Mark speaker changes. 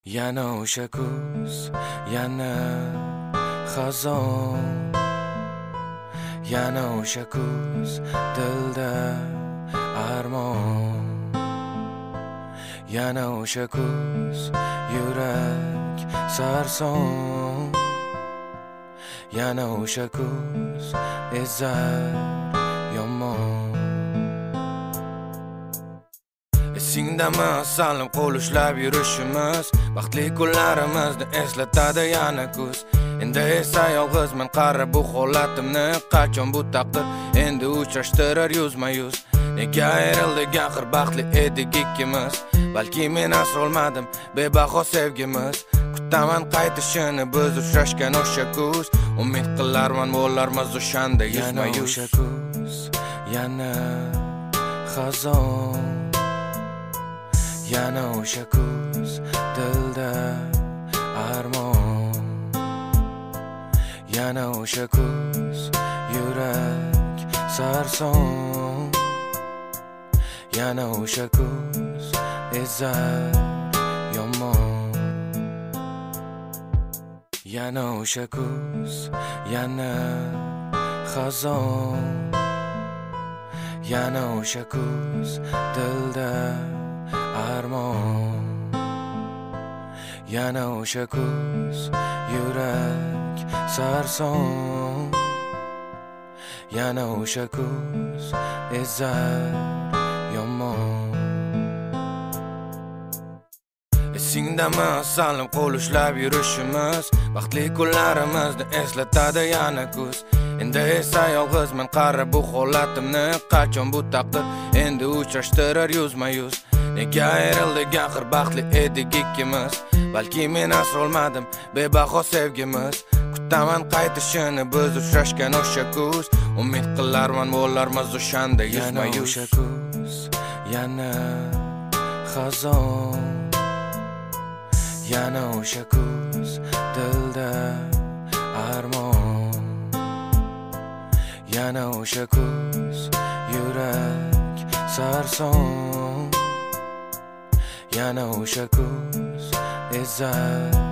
Speaker 1: Yana o'sha kuz, yana xazon. Yana o'sha kuz, dilda armon. Yana o'sha kuz, yurak sarson. Yana o'sha kuz, izzat yomon. Esingdami salim qo'l ushlab yurishimiz, baxtli kunlarimizni eslatadi yana kuz. Endi esa yolg'izman, qara bu holatimni, qachon bu taqdir endi uchrashtirar yuzma-yuz. Nega ayrildik axir, baxtli edik ikkimiz, balki men asrolmadim bebaho sevgimiz. Kutaman qaytishini biz uchrashgan o'sha kuz, umid qilarman bo'larmiz o'shanda yuzma-yuz. Yana o'sha kuz, yana xazon. Yana o'sha kuz, dilda armon. Yana o'sha kuz, yurak sarson. Yana o'sha kuz, izzat yomon. Yana o'sha kuz, yana xazon. Yana o'sha kuz, dilda armon. Yana o'sha kuz, yurak sarson. Yana o'sha kuz, izzat yomon. Esingdami salim qo'l ushlab yurishimiz, baxtli kunlarimizni eslatadi yana kuz. Endi esa yolg'izman, qara bu holatimni, qachon bu taqdir endi uchrashtirar yuzma-yuz. Nega ayrildik axir, baxtli edik ikkimiz, balki men asrolmadim bebaho sevgimiz. Kutaman qaytishini biz uchrashgan o'sha kuz, umid qilarman bo'larmiz o'shanda yuzma-yuz. Yana o'sha kuz, yana xazon. Yana o'sha kuz, dilda armon. Yana o'sha kuz, yurak sarson. Yana o'sha kuz, izzat